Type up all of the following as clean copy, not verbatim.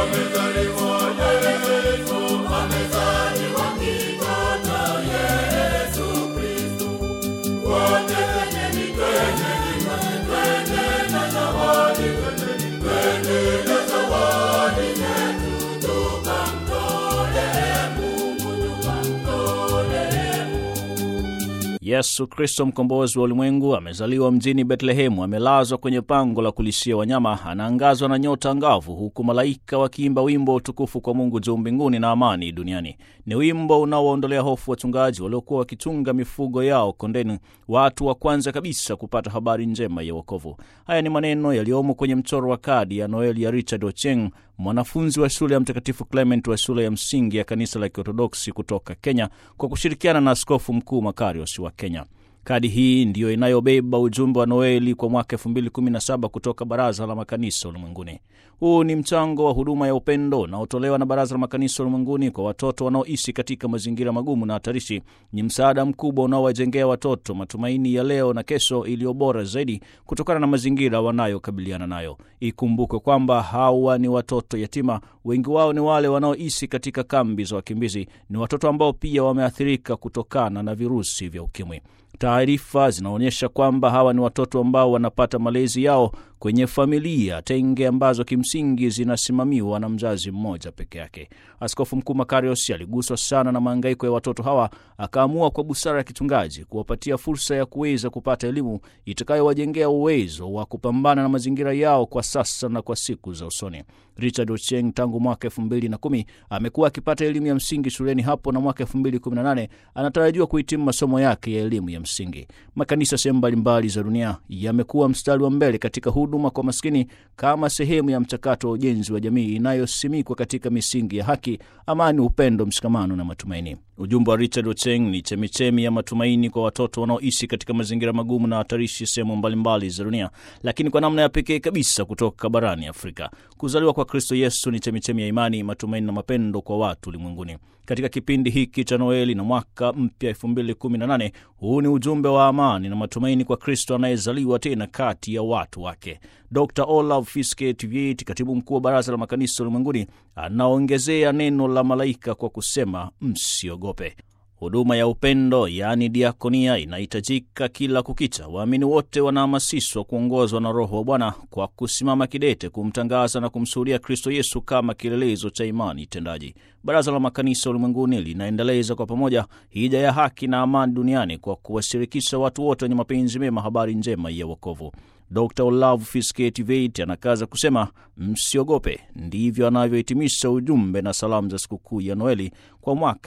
Yesu Kristo mkombozi wa ulimwengu amezaliwa mjini Betlehemu, amelazwa kwenye pango la kulishia wanyama, anaangazwa na nyota angavu, huku malaika wakiimba wimbo utukufu kwa Mungu juu mbinguni na amani duniani. Ni wimbo unaoondolea hofu wachungaji waliokuwa wakichunga mifugo yao kondeni, watu wa kwanza kabisa kupata habari njema ya wokovu. Haya ni maneno yaliyomo kwenye mchoro wa kadi ya Noeli ya Richard Ocheng, mwanafunzi wa shule ya Mtakatifu Clement wa shule ya msingi ya kanisa la Kiorthodoksi kutoka Kenya, kwa kushirikiana na Askofu Mkuu Makarios wa Kenya. Kadi hii ndiyo inayobeba ujumbe wa Noeli kwa mwaka 2017 kutoka Baraza la Makanisa Ulimwenguni. Huu ni mchango wa huduma ya upendo unaotolewa na Baraza la Makanisa Ulimwenguni kwa watoto wanaoishi katika mazingira magumu na hatarishi. Ni msaada mkubwa unaowajengea watoto matumaini ya leo na kesho iliyo bora zaidi kutokana na mazingira wanayokabiliana nayo. Ikumbukwe kwamba hawa ni watoto yatima, wengi wao ni wale wanaoishi katika kambi za wakimbizi, ni watoto ambao pia wameathirika kutokana na virusi vya ukimwi. Taarifa zinaonyesha kwamba hawa ni watoto ambao wanapata malezi yao kwenye familia tenge ambazo kimsingi zinasimamiwa na mzazi mmoja peke yake. Askofu Mkuu Makarios aliguswa sana na mahangaiko ya watoto hawa, akaamua kwa busara ya kichungaji kuwapatia fursa ya kuweza kupata elimu itakayowajengea uwezo wa kupambana na mazingira yao kwa sasa na kwa siku za usoni. Richard Ocheng tangu mwaka 2010 amekuwa akipata elimu ya msingi shuleni hapo, na mwaka 2018 anatarajiwa kuhitimu masomo yake ya elimu ya msingi. Makanisa sehemu mbalimbali za dunia yamekuwa mstari wa mbele katika huduma kwa maskini kama sehemu ya mchakato wa ujenzi wa jamii inayosimikwa katika misingi ya haki, amani, upendo, mshikamano na matumaini. Ujumbe wa Richard Ocheng ni chemichemi ya matumaini kwa watoto wanaoishi katika mazingira magumu na hatarishi sehemu mbalimbali za dunia, lakini kwa namna ya pekee kabisa kutoka barani Afrika. Kuzaliwa kwa Kristo Yesu ni chemichemi ya imani, matumaini na mapendo kwa watu ulimwenguni. Katika kipindi hiki cha Noeli na mwaka mpya 2018, huu ni ujumbe wa amani na matumaini kwa Kristo anayezaliwa tena kati ya watu wake. Dr. Olav Fiske-Tveit, katibu mkuu wa Baraza la Makanisa Ulimwenguni, anaongezea neno la malaika kwa kusema msiogope. Huduma ya upendo, yaani diakonia, inahitajika kila kukicha. Waamini wote wanahamasishwa kuongozwa na Roho wa Bwana kwa kusimama kidete kumtangaza na kumshuhudia Kristo Yesu kama kielelezo cha imani tendaji. Baraza la Makanisa Ulimwenguni linaendeleza kwa pamoja hija ya haki na amani duniani kwa kuwashirikisha watu wote wenye mapenzi mema habari njema ya wokovu. Dr. Olav Fiske-Tveit anakaza kusema msiogope. Ndivyo anavyohitimisha ujumbe na salamu za sikukuu ya Noeli kwa mwaka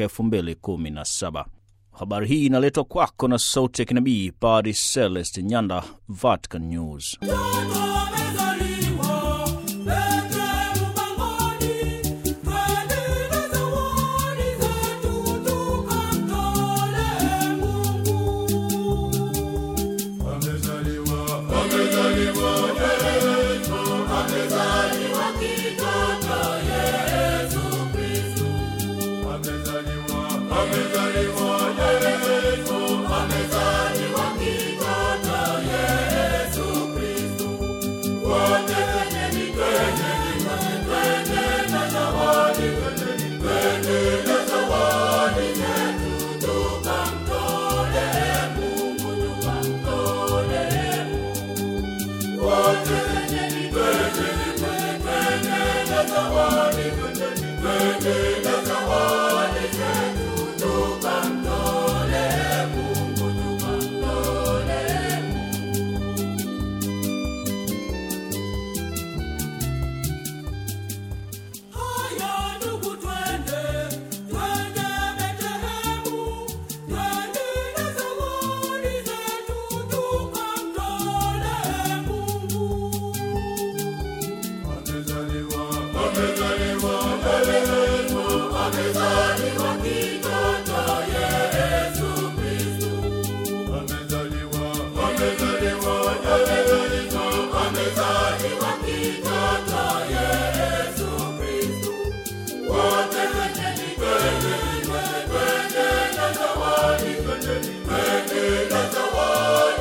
2017. Habari hii inaletwa kwako na sauti ya kinabii Padre Celeste Nyanda, Vatican News.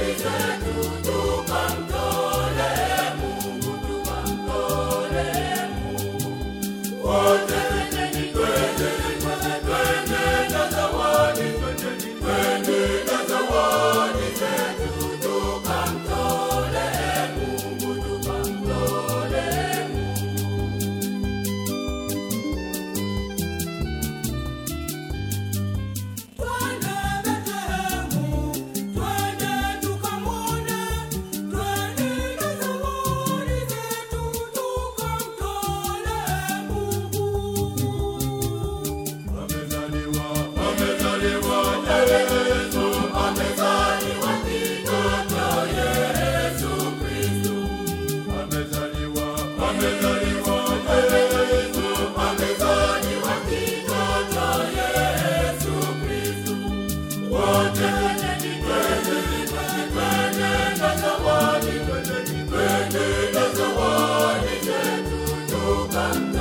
Tukamtolee Mungu, tukamtolee Baba.